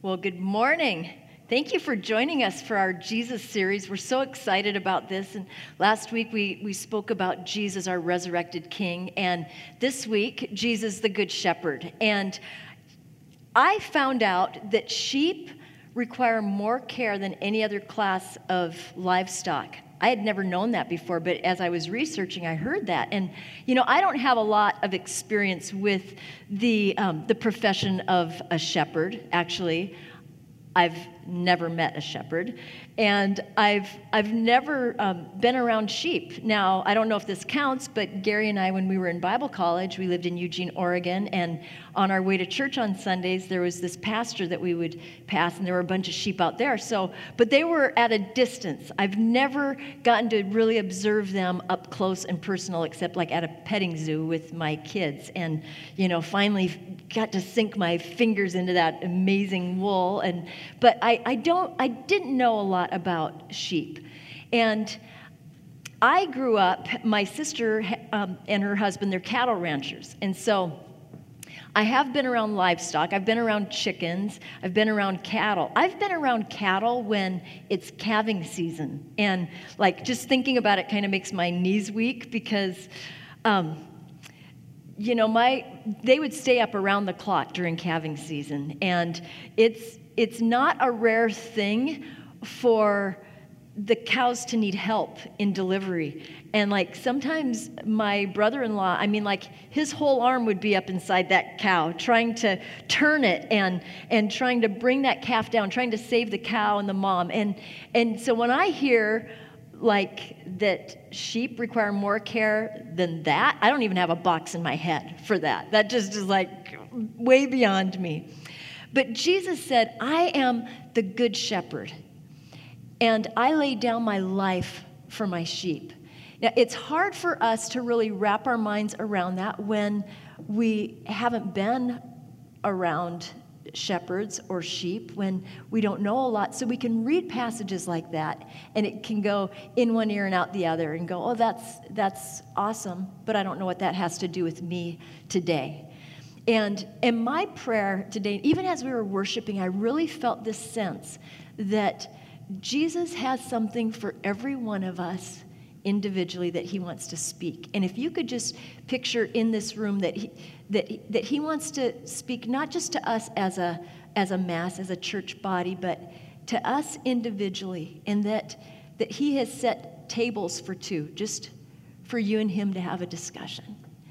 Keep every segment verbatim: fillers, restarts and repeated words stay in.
Well, good morning. Thank you for joining us for our Jesus series. We're so excited about this. And last week we, we spoke about Jesus, our resurrected King. And this week, Jesus, the Good Shepherd. And I found out that sheep require more care than any other class of livestock. I had never known that before, but as I was researching, I heard that. And, you know, I don't have a lot of experience with the um, the profession of a shepherd, actually. I've never met a shepherd, and I've I've never um, been around sheep. Now, I don't know if this counts, but Gary and I, when we were in Bible college, we lived in Eugene, Oregon, and on our way to church on Sundays, there was this pasture that we would pass, and there were a bunch of sheep out there. So, but they were at a distance. I've never gotten to really observe them up close and personal, except like at a petting zoo with my kids, and you know, finally got to sink my fingers into that amazing wool. And but I, I don't I didn't know a lot about sheep, and I grew up. My sister um, and her husband, they're cattle ranchers, and so I have been around livestock. I've been around chickens. I've been around cattle. I've been around cattle when it's calving season, and like just thinking about it kind of makes my knees weak because. Um, You know, my they would stay up around the clock during calving season, and it's it's not a rare thing for the cows to need help in delivery. And like sometimes my brother-in-law, I mean, like his whole arm would be up inside that cow, trying to turn it and and trying to bring that calf down, trying to save the cow and the mom. And and so when I hear like that sheep require more care than that, I don't even have a box in my head for that. That just is like way beyond me. But Jesus said, I am the good shepherd, and I lay down my life for my sheep. Now, it's hard for us to really wrap our minds around that when we haven't been around shepherds or sheep, when we don't know a lot. So we can read passages like that, and it can go in one ear and out the other and go, oh, that's that's awesome, but I don't know what that has to do with me today. And in my prayer today, even as we were worshiping, I really felt this sense that Jesus has something for every one of us individually that he wants to speak. And if you could just picture in this room that he that that he wants to speak not just to us as a as a mass, as a church body, but to us individually, and that that he has set tables for two, just for you and him to have a discussion.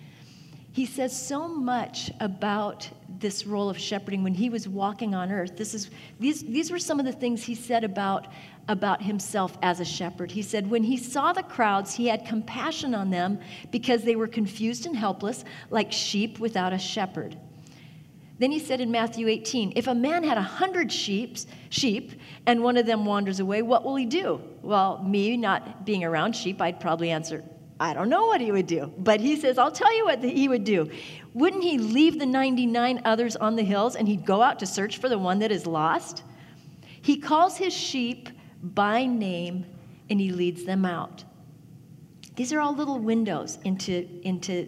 He says so much about this role of shepherding when he was walking on earth. This is these these were some of the things he said about about himself as a shepherd. He said, when he saw the crowds, he had compassion on them because they were confused and helpless, like sheep without a shepherd. Then he said in Matthew eighteen, if a man had a hundred sheep, sheep and one of them wanders away, what will he do? Well, me not being around sheep, I'd probably answer, I don't know what he would do. But he says, I'll tell you what he would do. Wouldn't he leave the ninety-nine others on the hills and he'd go out to search for the one that is lost? He calls his sheep by name and he leads them out. These are all little windows into, into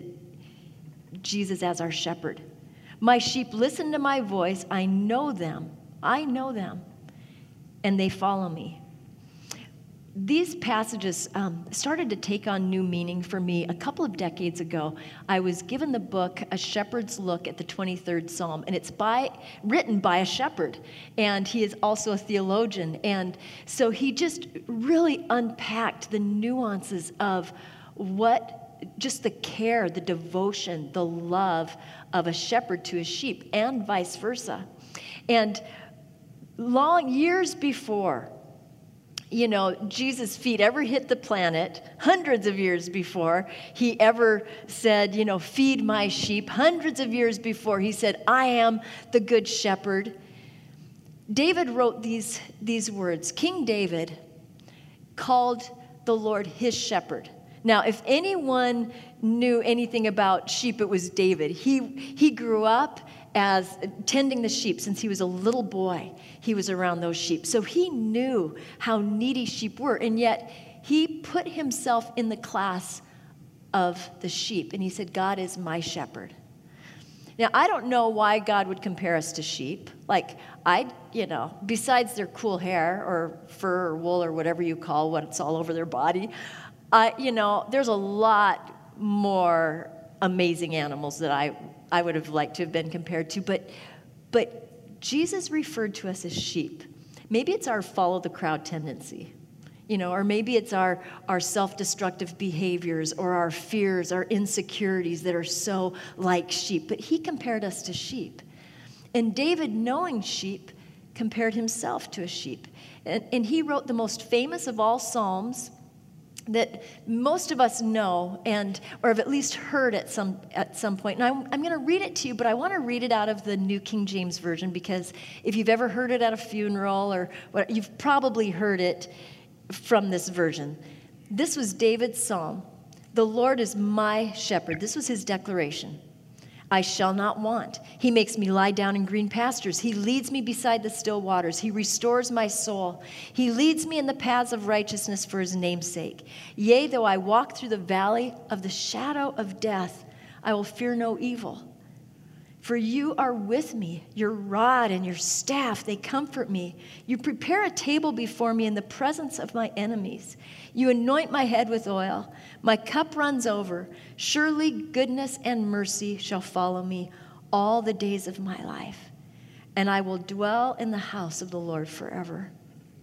Jesus as our shepherd. My sheep listen to my voice. I know them. I know them. And they follow me. These passages um, started to take on new meaning for me a couple of decades ago. I was given the book, A Shepherd's Look at the twenty-third Psalm, and it's by written by a shepherd, and he is also a theologian. And so he just really unpacked the nuances of what, just the care, the devotion, the love of a shepherd to his sheep, and vice versa. And long years before, you know, Jesus' feet ever hit the planet, hundreds of years before he ever said, you know, feed my sheep, hundreds of years before he said, I am the good shepherd, David wrote these, these words. King David called the Lord his shepherd. Now, if anyone knew anything about sheep, it was David. He, he grew up as tending the sheep since he was a little boy. He was around those sheep. So he knew how needy sheep were, and yet he put himself in the class of the sheep, and he said, God is my shepherd. Now, I don't know why God would compare us to sheep. Like, I, you know, besides their cool hair or fur or wool or whatever you call what's all over their body, I, you know, there's a lot more amazing animals that I, I would have liked to have been compared to. But, but Jesus referred to us as sheep. Maybe it's our follow the crowd tendency. You know, or maybe it's our, our self-destructive behaviors or our fears, our insecurities that are so like sheep. But he compared us to sheep. And David, knowing sheep, compared himself to a sheep. And, and he wrote the most famous of all Psalms that most of us know and or have at least heard at some at some point. And I'm, I'm going to read it to you, but I want to read it out of the New King James Version, because if you've ever heard it at a funeral or what, you've probably heard it from this version. This was David's psalm. The Lord is my shepherd. This was his declaration. I shall not want. He makes me lie down in green pastures. He leads me beside the still waters. He restores my soul. He leads me in the paths of righteousness for his name's sake. Yea, though I walk through the valley of the shadow of death, I will fear no evil. For you are with me, your rod and your staff, they comfort me. You prepare a table before me in the presence of my enemies. You anoint my head with oil. My cup runs over. Surely goodness and mercy shall follow me all the days of my life, and I will dwell in the house of the Lord forever.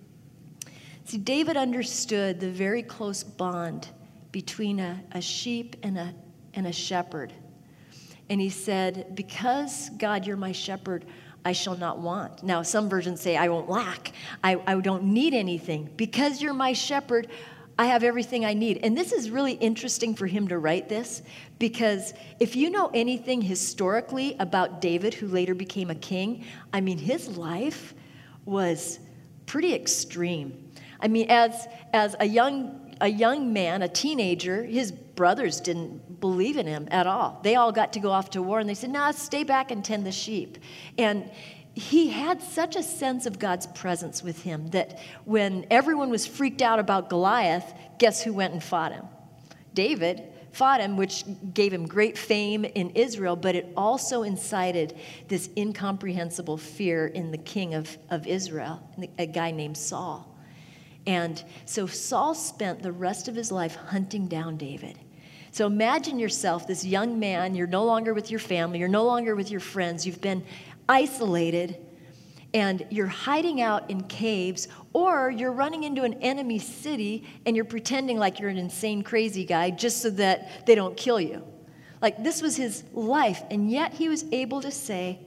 See, David understood the very close bond between a, a sheep and a, and a shepherd. And he said, because, God, you're my shepherd, I shall not want. Now, some versions say, I won't lack. I, I don't need anything. Because you're my shepherd, I have everything I need. And this is really interesting for him to write this, because if you know anything historically about David, who later became a king, I mean, his life was pretty extreme. I mean, as, as a young a young man, a teenager, his brothers didn't believe in him at all. They all got to go off to war, and they said, nah, stay back and tend the sheep. And he had such a sense of God's presence with him that when everyone was freaked out about Goliath, guess who went and fought him? David fought him, which gave him great fame in Israel, but it also incited this incomprehensible fear in the king of, of Israel, a guy named Saul. And so Saul spent the rest of his life hunting down David. So imagine yourself, this young man, you're no longer with your family, you're no longer with your friends, you've been isolated, and you're hiding out in caves, or you're running into an enemy city and you're pretending like you're an insane, crazy guy just so that they don't kill you. Like, this was his life, and yet he was able to say,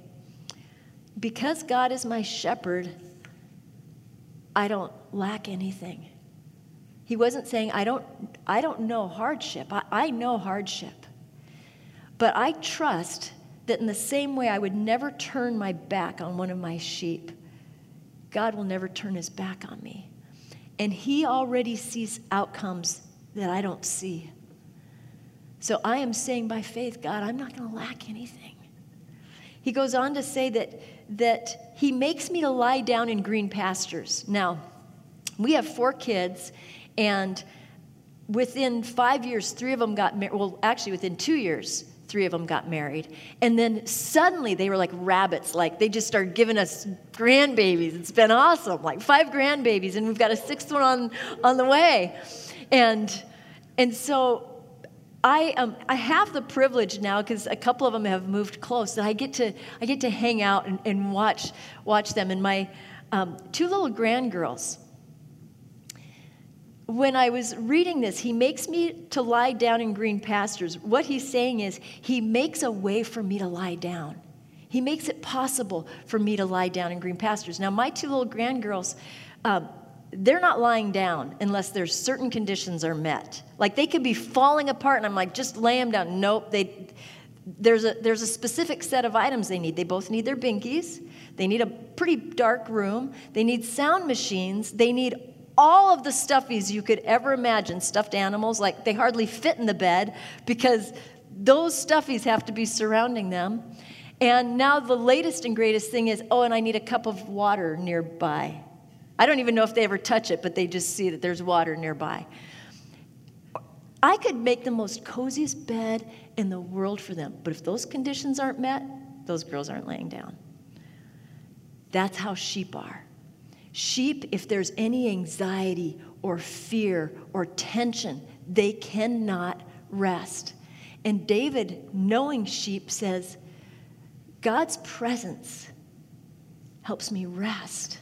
because God is my shepherd, I don't lack anything. He wasn't saying, I don't, I don't know hardship. I, I know hardship. But I trust that in the same way I would never turn my back on one of my sheep, God will never turn his back on me. And he already sees outcomes that I don't see. So I am saying by faith, God, I'm not going to lack anything. He goes on to say that, that he makes me to lie down in green pastures. Now, we have four kids, and within five years, three of them got married. Well, actually, within two years, three of them got married. And then suddenly they were like rabbits. Like, they just started giving us grandbabies. It's been awesome, like five grandbabies, and we've got a sixth one on, on the way. And, and so I um I have the privilege now, because a couple of them have moved close, that I get to I get to hang out and, and watch watch them. And my um, two little grandgirls, when I was reading this, he makes me to lie down in green pastures. What he's saying is he makes a way for me to lie down. He makes it possible for me to lie down in green pastures. Now, my two little grandgirls, um, they're not lying down unless there's certain conditions are met. Like, they could be falling apart, and I'm like, just lay them down. Nope. They, there's a there's a specific set of items they need. They both need their binkies. They need a pretty dark room. They need sound machines. They need all of the stuffies you could ever imagine, stuffed animals. Like, they hardly fit in the bed because those stuffies have to be surrounding them. And now the latest and greatest thing is, oh, and I need a cup of water nearby. I don't even know if they ever touch it, but they just see that there's water nearby. I could make the most coziest bed in the world for them, but if those conditions aren't met, those girls aren't laying down. That's how sheep are. Sheep, if there's any anxiety or fear or tension, they cannot rest. And David, knowing sheep, says, God's presence helps me rest.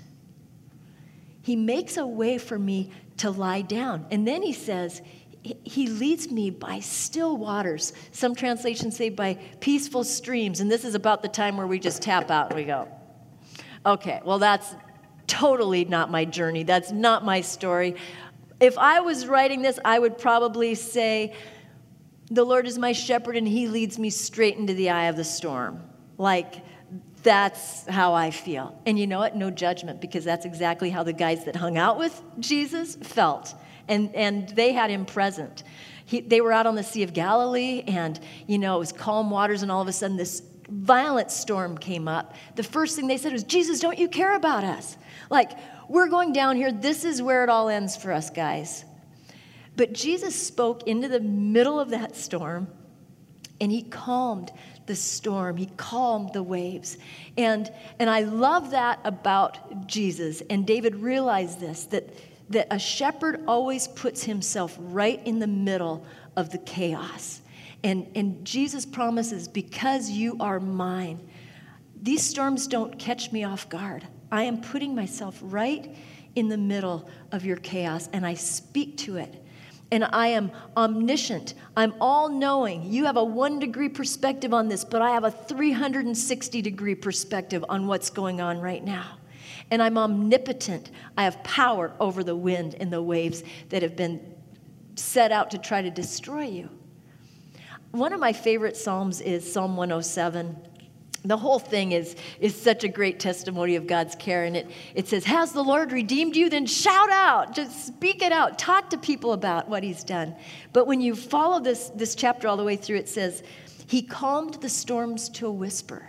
He makes a way for me to lie down. And then he says, he leads me by still waters. Some translations say by peaceful streams. And this is about the time where we just tap out and we go, okay, well, that's totally not my journey. That's not my story. If I was writing this, I would probably say, the Lord is my shepherd and he leads me straight into the eye of the storm. Like, that's how I feel. And you know what? No judgment, because that's exactly how the guys that hung out with Jesus felt. And and they had him present. He, they were out on the Sea of Galilee, and, you know, it was calm waters, and all of a sudden this violent storm came up. The first thing they said was, Jesus, don't you care about us? Like, we're going down here. This is where it all ends for us, guys. But Jesus spoke into the middle of that storm, and he calmed the storm. He calmed the waves. And, and I love that about Jesus. And David realized this, that, that a shepherd always puts himself right in the middle of the chaos. And, and Jesus promises, because you are mine, these storms don't catch me off guard. I am putting myself right in the middle of your chaos, and I speak to it. And I am omniscient. I'm all-knowing. You have a one-degree perspective on this, but I have a three hundred sixty degree perspective on what's going on right now. And I'm omnipotent. I have power over the wind and the waves that have been set out to try to destroy you. One of my favorite Psalms is Psalm one oh seven. The whole thing is, is such a great testimony of God's care. And it, it says, has the Lord redeemed you? Then shout out. Just speak it out. Talk to people about what he's done. But when you follow this, this chapter all the way through, it says, he calmed the storms to a whisper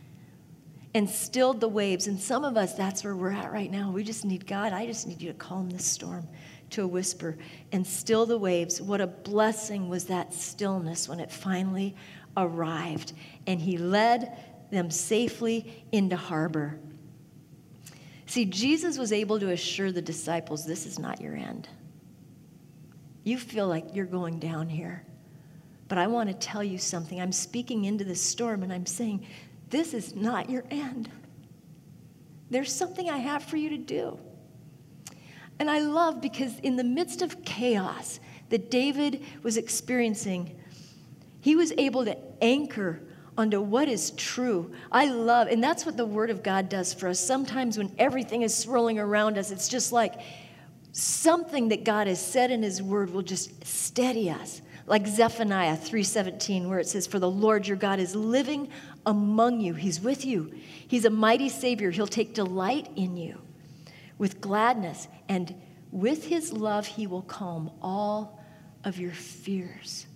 and stilled the waves. And some of us, that's where we're at right now. We just need God. I just need you to calm this storm to a whisper and still the waves. What a blessing was that stillness when it finally arrived. And he led them safely into harbor. See, Jesus was able to assure the disciples, this is not your end. You feel like you're going down here. But I want to tell you something. I'm speaking into the storm and I'm saying, this is not your end. There's something I have for you to do. And I love, because in the midst of chaos that David was experiencing, he was able to anchor onto what is true. I love, and that's what the Word of God does for us. Sometimes when everything is swirling around us, it's just like something that God has said in his Word will just steady us. Like Zephaniah three seventeen, where it says, for the Lord your God is living among you. He's with you. He's a mighty Savior. He'll take delight in you with gladness. And with his love, he will calm all of your fears.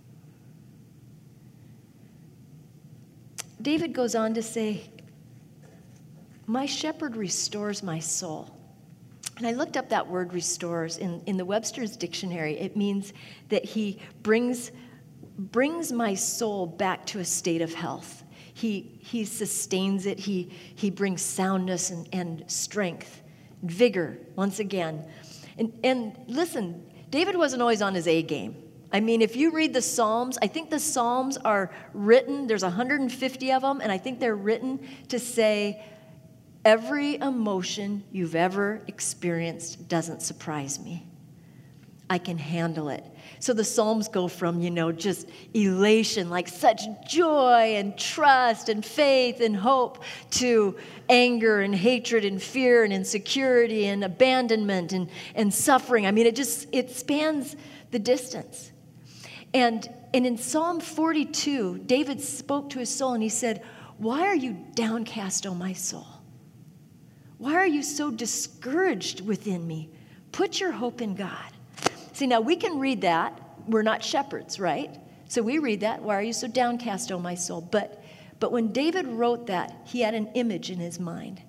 David goes on to say, my shepherd restores my soul. And I looked up that word restores in, in the Webster's dictionary. It means that he brings, brings my soul back to a state of health. He, he sustains it. He, he brings soundness and, and strength, vigor, once again. And, and listen, David wasn't always on his A game. I mean, if you read the Psalms, I think the Psalms are written, there's one hundred fifty of them, and I think they're written to say, every emotion you've ever experienced doesn't surprise me. I can handle it. So the Psalms go from, you know, just elation, like such joy and trust and faith and hope, to anger and hatred and fear and insecurity and abandonment and, and suffering. I mean, it just, it spans the distance. And, and in Psalm forty-two, David spoke to his soul and he said, why are you downcast, O my soul? Why are you so discouraged within me? Put your hope in God. See, now we can read that. We're not shepherds, right? So we read that. Why are you so downcast, O my soul? But, but when David wrote that, he had an image in his mind.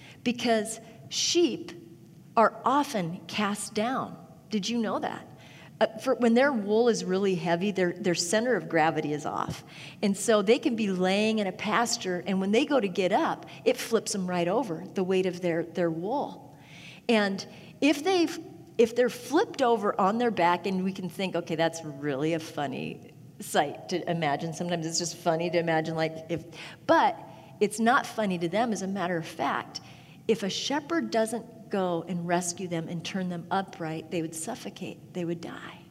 Because sheep are often cast down. Did you know that? uh, for when their wool is really heavy, their, their center of gravity is off. And so they can be laying in a pasture, and when they go to get up, it flips them right over, the weight of their, their wool. And if they've if they're flipped over on their back, and we can think, okay, that's really a funny sight to imagine. Sometimes it's just funny to imagine, like if, but it's not funny to them. As a matter of fact, if a shepherd doesn't go and rescue them and turn them upright, they would suffocate, they would die.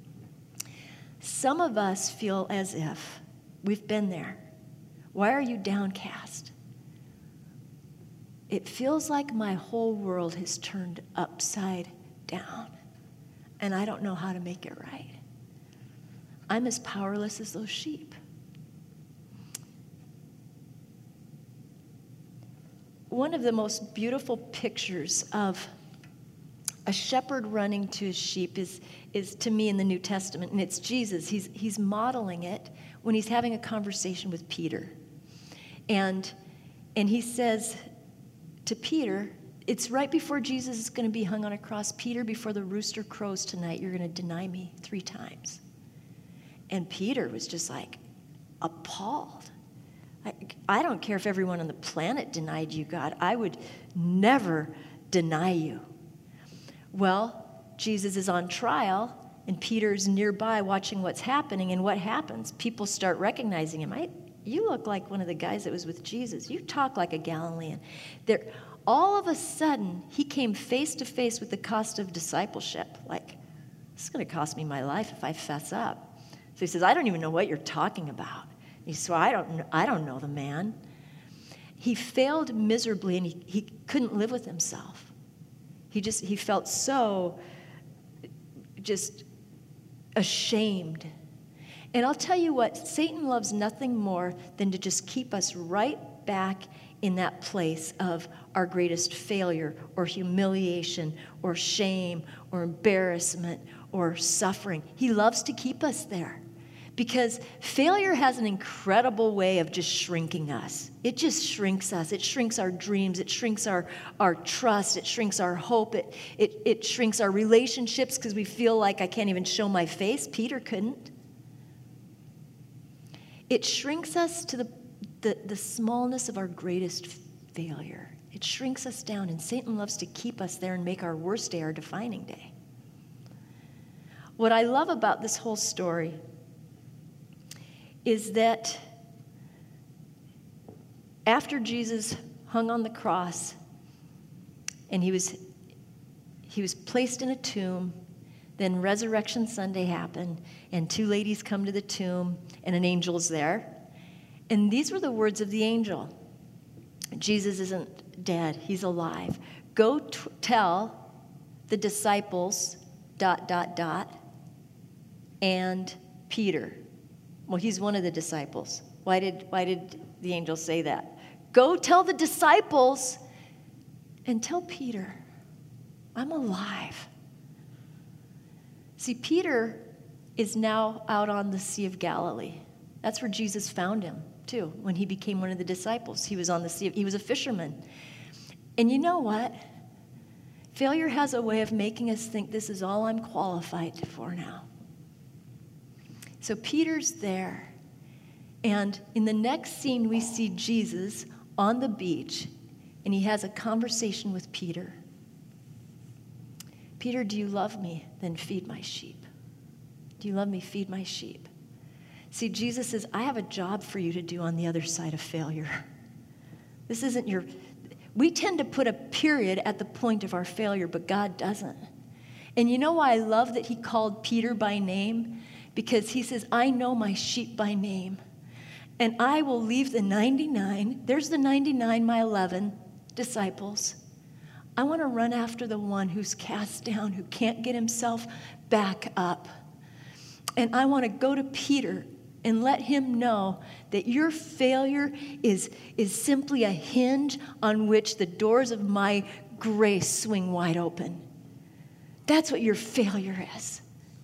Some of us feel as if we've been there. Why are you downcast? It feels like my whole world has turned upside down, and I don't know how to make it right. I'm as powerless as those sheep. One of the most beautiful pictures of a shepherd running to his sheep is, is to me in the New Testament, and it's Jesus. He's, he's modeling it when he's having a conversation with Peter. And, and he says to Peter, it's right before Jesus is going to be hung on a cross. Peter, before the rooster crows tonight, you're going to deny me three times. And Peter was just like appalled. I, I don't care if everyone on the planet denied you, God. I would never deny you. Well, Jesus is on trial, and Peter's nearby watching what's happening. And what happens? People start recognizing him. I, you look like one of the guys that was with Jesus. You talk like a Galilean. They're, all of a sudden, he came face to face with the cost of discipleship. Like, this is going to cost me my life if I fess up. So he says, I don't even know what you're talking about. He says, well, I don't, I don't know the man. He failed miserably, and he, he couldn't live with himself. He just, he felt so just ashamed. And I'll tell you what, Satan loves nothing more than to just keep us right back in that place of our greatest failure or humiliation or shame or embarrassment or suffering. He loves to keep us there because failure has an incredible way of just shrinking us. It just shrinks us. It shrinks our dreams. It shrinks our, our trust. It shrinks our hope. It, it, it shrinks our relationships because we feel like I can't even show my face. Peter couldn't. It shrinks us to the The, the smallness of our greatest failure. It shrinks us down, and Satan loves to keep us there and make our worst day our defining day. What I love about this whole story is that after Jesus hung on the cross and he was, he was placed in a tomb, then Resurrection Sunday happened, and two ladies come to the tomb, and an angel's there. And these were the words of the angel. Jesus isn't dead. He's alive. Go t- tell the disciples, dot, dot, dot, and Peter. Well, he's one of the disciples. Why did, why did the angel say that? Go tell the disciples and tell Peter, I'm alive. See, Peter is now out on the Sea of Galilee. That's where Jesus found him, too, when he became one of the disciples. He was on the sea. He was a fisherman. And you know what? Failure has a way of making us think this is all I'm qualified for now. So Peter's there. And in the next scene, we see Jesus on the beach, and he has a conversation with Peter. Peter, do you love me? Then feed my sheep. Do you love me? Feed my sheep. See, Jesus says, I have a job for you to do on the other side of failure. This isn't your... We tend to put a period at the point of our failure, but God doesn't. And you know why I love that he called Peter by name? Because he says, I know my sheep by name. And I will leave the ninety-nine. There's the ninety-nine, my eleven disciples. I want to run after the one who's cast down, who can't get himself back up. And I want to go to Peter and let him know that your failure is, is simply a hinge on which the doors of my grace swing wide open. That's what your failure is.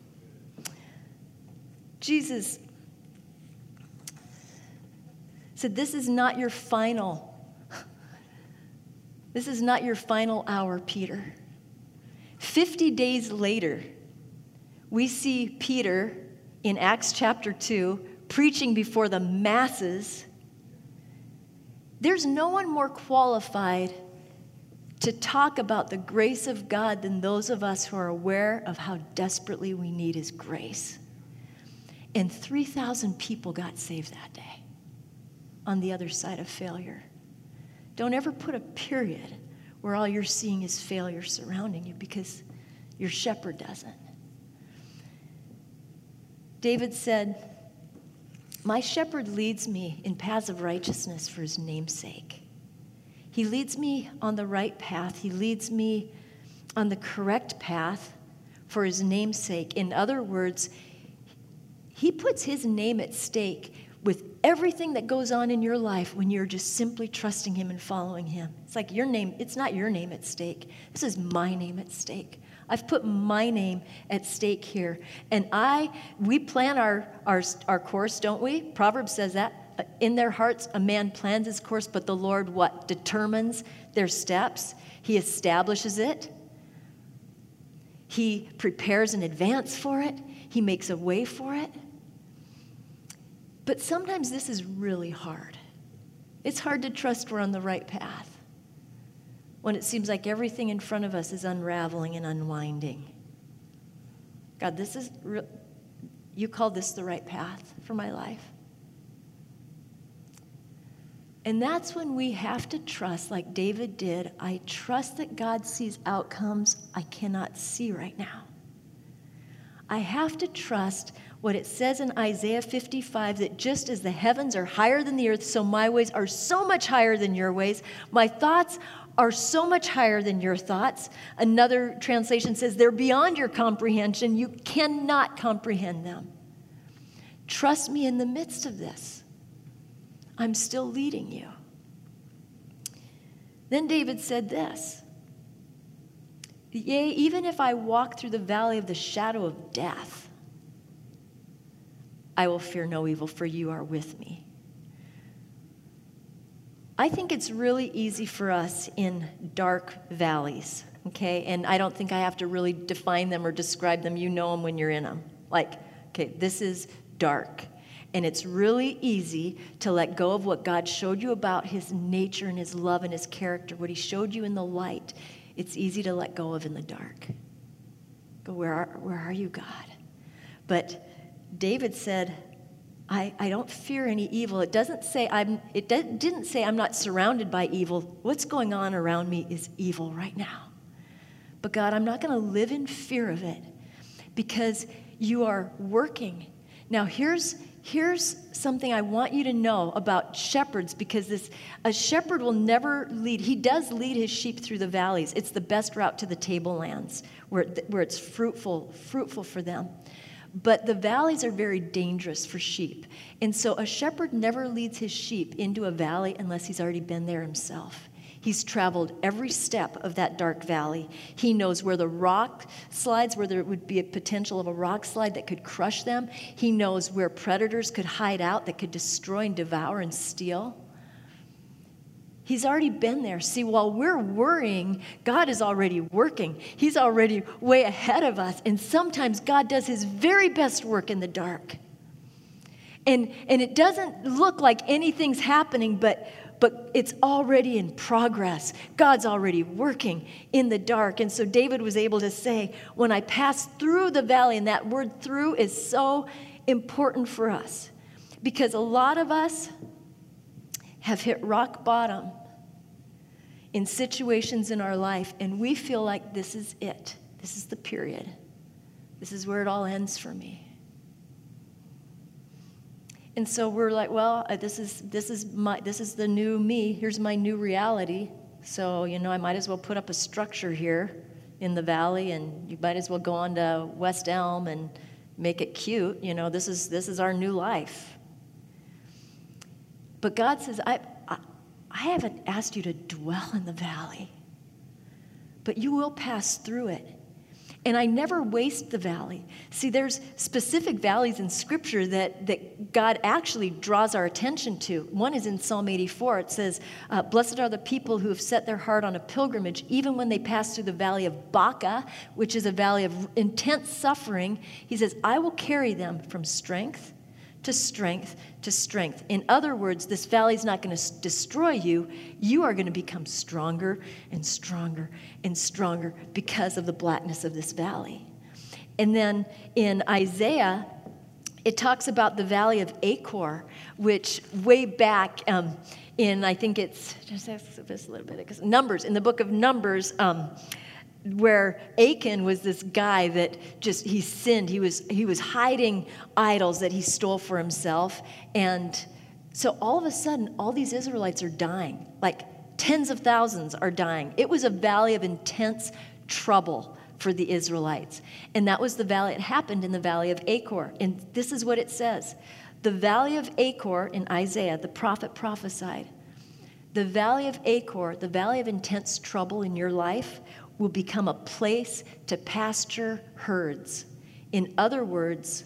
Jesus said, this is not your final. This is not your final hour, Peter. Fifty days later, We see Peter in Acts chapter two preaching before the masses. There's no one more qualified to talk about the grace of God than those of us who are aware of how desperately we need his grace. And three thousand people got saved that day on the other side of failure. Don't ever put a period where all you're seeing is failure surrounding you, because your shepherd doesn't. David said, "My shepherd leads me in paths of righteousness for his name's sake." He leads me on the right path. He leads me on the correct path for his name's sake. In other words, he puts his name at stake with everything that goes on in your life when you're just simply trusting him and following him. It's like your name, it's not your name at stake. This is my name at stake. I've put my name at stake here. And I, we plan our, our, our course, don't we? Proverbs says that. In their hearts, a man plans his course, but the Lord what? Determines their steps. He establishes it. He prepares in advance for it. He makes a way for it. But sometimes this is really hard. It's hard to trust we're on the right path when it seems like everything in front of us is unraveling and unwinding. God, this is, re- you called this the right path for my life. And that's when we have to trust, like David did. I trust that God sees outcomes I cannot see right now. I have to trust what it says in Isaiah fifty-five, that just as the heavens are higher than the earth, so my ways are so much higher than your ways. My thoughts are so much higher than your thoughts. Another translation says they're beyond your comprehension. You cannot comprehend them. Trust me in the midst of this. I'm still leading you. Then David said this, "Yea, even if I walk through the valley of the shadow of death, I will fear no evil, for you are with me." I think it's really easy for us in dark valleys, okay? And I don't think I have to really define them or describe them. You know them when you're in them. Like, okay, this is dark. And it's really easy to let go of what God showed you about his nature and his love and his character, what he showed you in the light. It's easy to let go of in the dark. Go, where are, where are you, God? But David said, I, I don't fear any evil. It doesn't say I'm, it didn't say I'm not surrounded by evil. What's going on around me is evil right now. But God, I'm not going to live in fear of it because you are working. Now here's Here's something I want you to know about shepherds, because this a shepherd will never lead. He does lead his sheep through the valleys. It's the best route to the tablelands where, where it's fruitful, fruitful for them. But the valleys are very dangerous for sheep. And so a shepherd never leads his sheep into a valley unless he's already been there himself. He's traveled every step of that dark valley. He knows where the rock slides, where there would be a potential of a rock slide that could crush them. He knows where predators could hide out that could destroy and devour and steal. He's already been there. See, while we're worrying, God is already working. He's already way ahead of us. And sometimes God does his very best work in the dark. And, and it doesn't look like anything's happening, but But it's already in progress. God's already working in the dark. And so David was able to say, when I pass through the valley, and that word through is so important for us, because a lot of us have hit rock bottom in situations in our life, and we feel like this is it. This is the period. This is where it all ends for me. And so we're like, well, this is this is my this is the new me. Here's my new reality. So, you know, I might as well put up a structure here in the valley, and you might as well go on to West Elm and make it cute. You know, this is this is our new life. But God says, I I, I haven't asked you to dwell in the valley, but you will pass through it. And I never waste the valley. See, there's specific valleys in Scripture that, that God actually draws our attention to. One is in Psalm eighty-four. It says, uh, blessed are the people who have set their heart on a pilgrimage, even when they pass through the valley of Baca, which is a valley of intense suffering. He says, I will carry them from strength to strength to strength. In other words, this valley is not going to destroy you. You are going to become stronger and stronger and stronger because of the blackness of this valley. And then in Isaiah, it talks about the valley of Achor, which way back um, in, I think it's, just this a little bit, because Numbers, in the book of Numbers, um, where Achan was this guy that just, he sinned. He was, he was hiding idols that he stole for himself. And so all of a sudden, all these Israelites are dying. Like tens of thousands are dying. It was a valley of intense trouble for the Israelites. And that was the valley, it happened in the valley of Achor. And this is what it says. The valley of Achor in Isaiah, the prophet prophesied, the valley of Achor, the valley of intense trouble in your life, will become a place to pasture herds. In other words,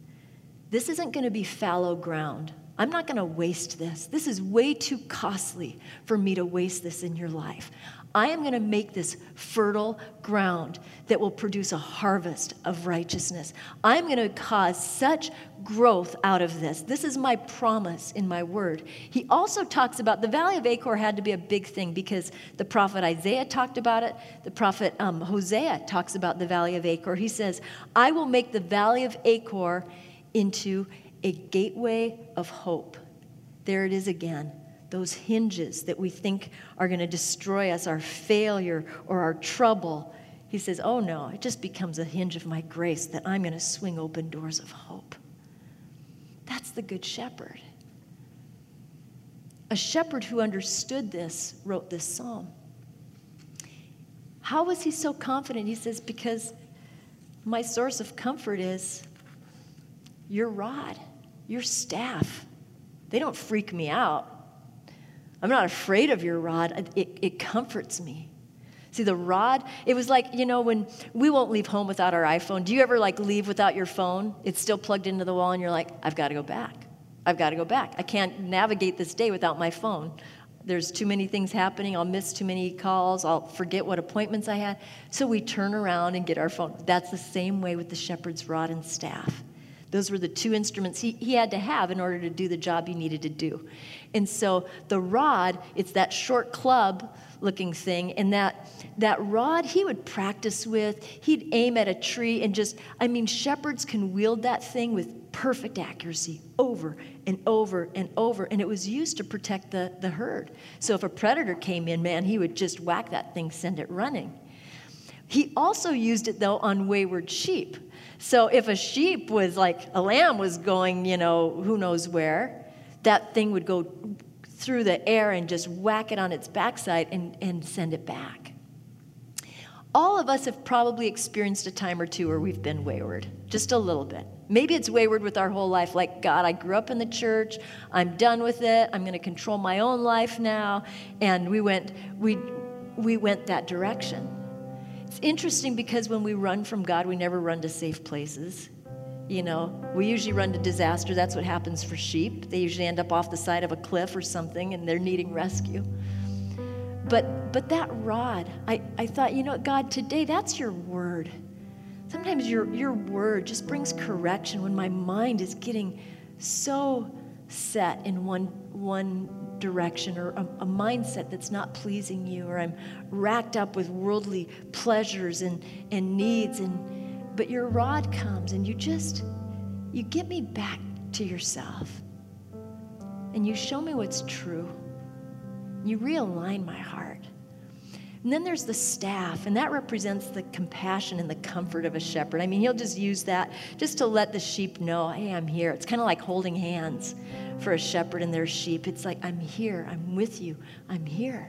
this isn't going to be fallow ground. I'm not going to waste this. This is way too costly for me to waste this in your life. I am going to make this fertile ground that will produce a harvest of righteousness. I'm going to cause such growth out of this. This is my promise in my word. He also talks about the valley of Achor had to be a big thing because the prophet Isaiah talked about it. The prophet um, Hosea talks about the valley of Achor. He says, I will make the valley of Achor into a gateway of hope. There it is again. Those hinges that we think are going to destroy us, our failure or our trouble. He says, oh no, it just becomes a hinge of my grace that I'm going to swing open doors of hope. That's the Good Shepherd. A shepherd who understood this wrote this psalm. How was he so confident? He says, because my source of comfort is your rod, your staff. They don't freak me out. I'm not afraid of your rod. It, it comforts me. See, the rod, it was like, you know, when we won't leave home without our iPhone. Do you ever like leave without your phone? It's still plugged into the wall and you're like, I've got to go back. I've got to go back. I can't navigate this day without my phone. There's too many things happening. I'll miss too many calls. I'll forget what appointments I had. So we turn around and get our phone. That's the same way with the shepherd's rod and staff. Those were the two instruments he, he had to have in order to do the job he needed to do. And so the rod, it's that short club-looking thing, and that, that rod he would practice with. He'd aim at a tree and just, I mean, shepherds can wield that thing with perfect accuracy over and over and over, and it was used to protect the, the herd. So if a predator came in, man, he would just whack that thing, send it running. He also used it, though, on wayward sheep. So if a sheep was like, a lamb was going, you know, who knows where, that thing would go through the air and just whack it on its backside and, and send it back. All of us have probably experienced a time or two where we've been wayward, just a little bit. Maybe it's wayward with our whole life, like, God, I grew up in the church, I'm done with it, I'm going to control my own life now, and we went, we, we went that direction. It's interesting because when we run from God, we never run to safe places. You know, we usually run to disaster. That's what happens for sheep. They usually end up off the side of a cliff or something, and they're needing rescue. But but that rod, I, I thought, you know, God, today that's your word. Sometimes your, your word just brings correction when my mind is getting so set in one one direction, or a, a mindset that's not pleasing you, or I'm racked up with worldly pleasures and, and needs, and but your rod comes and you just, you get me back to yourself, and you show me what's true. You realign my heart. And then there's the staff, and that represents the compassion and the comfort of a shepherd. I mean, he'll just use that just to let the sheep know, hey, I'm here. It's kind of like holding hands for a shepherd and their sheep. It's like, I'm here. I'm with you. I'm here.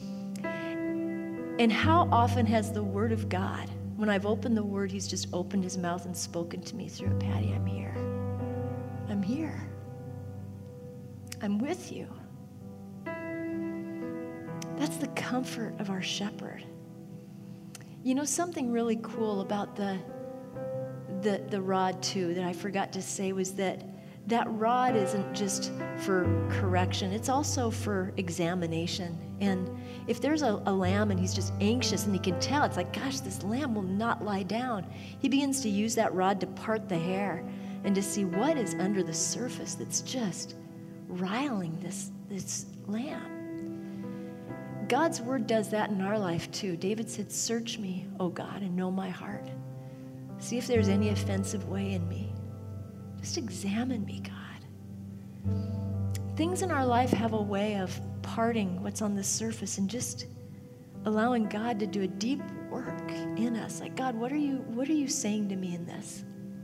And how often has the word of God, when I've opened the word, he's just opened his mouth and spoken to me through it. Patty, I'm here. I'm here. I'm with you. That's the comfort of our shepherd. You know, something really cool about the, the, the rod, too, that I forgot to say was that that rod isn't just for correction. It's also for examination. And if there's a, a lamb and he's just anxious and he can tell, it's like, gosh, this lamb will not lie down. He begins to use that rod to part the hair and to see what is under the surface that's just riling this, this lamb. God's word does that in our life too. David said, search me, O God, and know my heart. See if there's any offensive way in me. Just examine me, God. Things in our life have a way of parting what's on the surface and just allowing God to do a deep work in us. Like, God, what are you, what are you saying to me in this?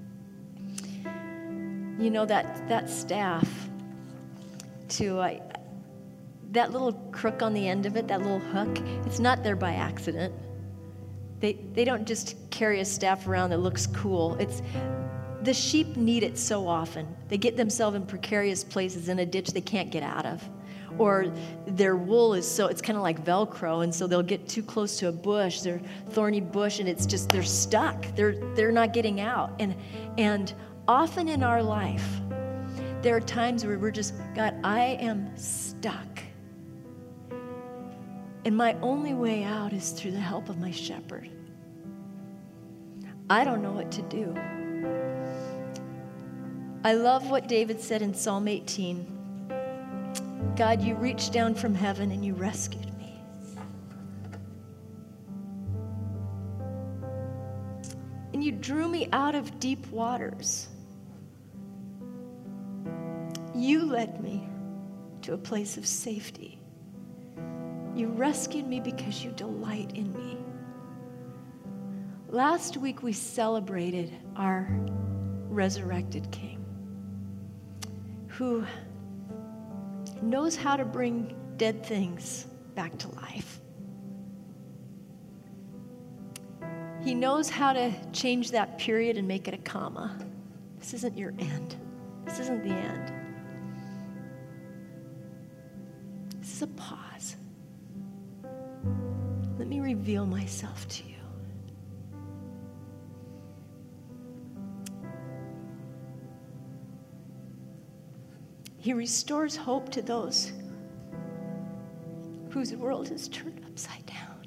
You know, that, that staff, to I, that little crook on the end of it, that little hook, it's not there by accident. They, they don't just carry a staff around that looks cool. It's the sheep need it so often. They get themselves in precarious places in a ditch they can't get out of. Or their wool is so, it's kind of like Velcro, and so they'll get too close to a bush, their thorny bush, and it's just, they're stuck. They're, they're not getting out. And, and often in our life, there are times where we're just, God, I am stuck. And my only way out is through the help of my shepherd. I don't know what to do. I love what David said in Psalm eighteen. God, you reached down from heaven and you rescued me. And you drew me out of deep waters. You led me to a place of safety. You rescued me because you delight in me. Last week we celebrated our resurrected King, who knows how to bring dead things back to life. He knows how to change that period and make it a comma. This isn't your end. This isn't the end. This is a pause. Let me reveal myself to you. He restores hope to those whose world is turned upside down.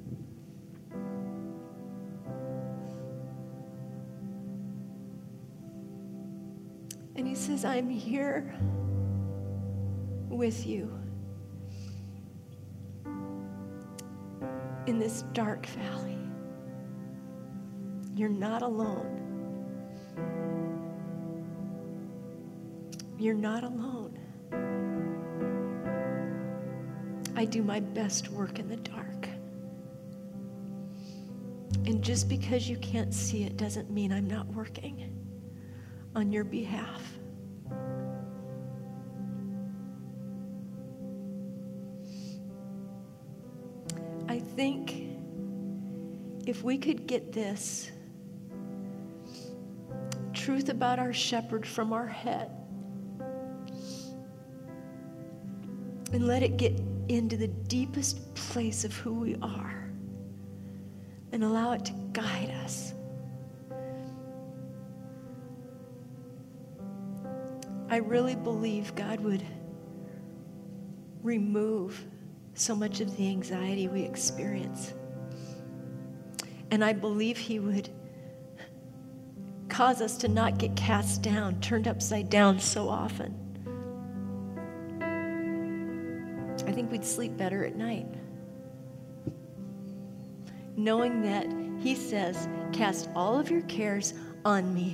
And he says, I'm here with you in this dark valley. You're not alone. You're not alone. I do my best work in the dark. And just because you can't see it doesn't mean I'm not working on your behalf. I think if we could get this truth about our shepherd from our head and let it get into the deepest place of who we are and allow it to guide us, I really believe God would remove so much of the anxiety we experience. And I believe he would cause us to not get cast down, turned upside down so often. I think we'd sleep better at night, knowing that he says, cast all of your cares on me,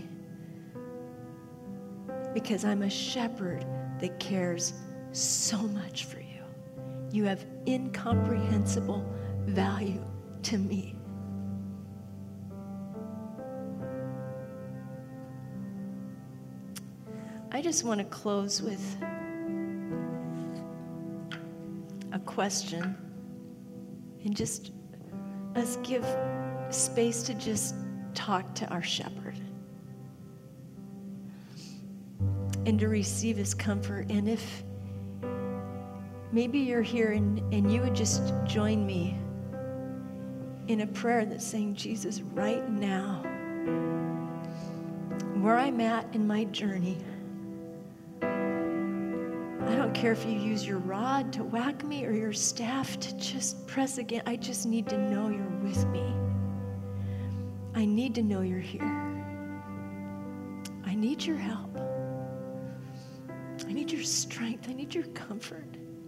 because I'm a shepherd that cares so much for you. You have incomprehensible value to me. I just want to close with a question and just us give space to just talk to our shepherd and to receive his comfort. And if maybe you're here and, and you would just join me in a prayer that's saying, Jesus, right now, where I'm at in my journey, I don't care if you use your rod to whack me or your staff to just press again. I just need to know you're with me. I need to know you're here. I need your help. I need your strength. I need your comfort.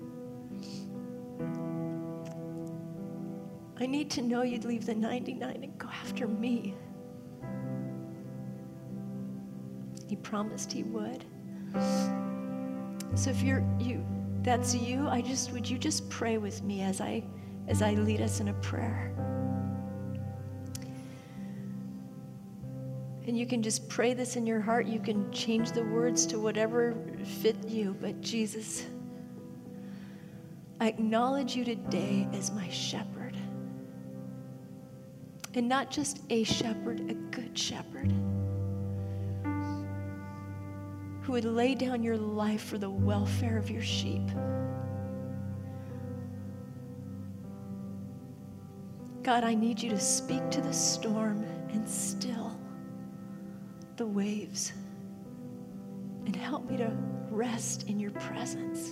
I need to know you'd leave the ninety-nine and go after me. He promised he would. So if you're you that's you, I just would you just pray with me as I as I lead us in a prayer. And you can just pray this in your heart. You can change the words to whatever fit you. But Jesus, I acknowledge you today as my shepherd. And not just a shepherd, a good shepherd, who would lay down your life for the welfare of your sheep. God, I need you to speak to the storm and still the waves, and help me to rest in your presence.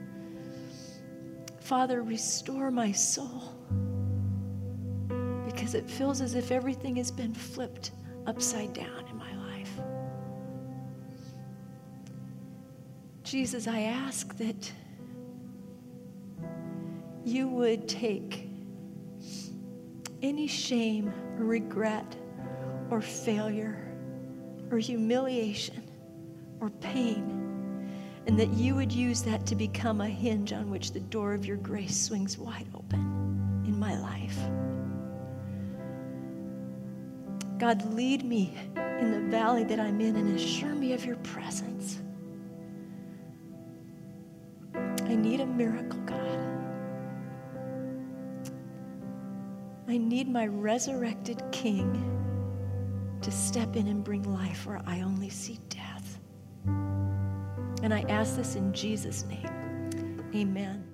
Father, restore my soul, because it feels as if everything has been flipped upside down in my life. Jesus, I ask that you would take any shame or regret or failure or humiliation or pain, and that you would use that to become a hinge on which the door of your grace swings wide open in my life. God, lead me in the valley that I'm in and assure me of your presence. I need a miracle, God. I need my resurrected King to step in and bring life where I only see death. And I ask this in Jesus' name. Amen.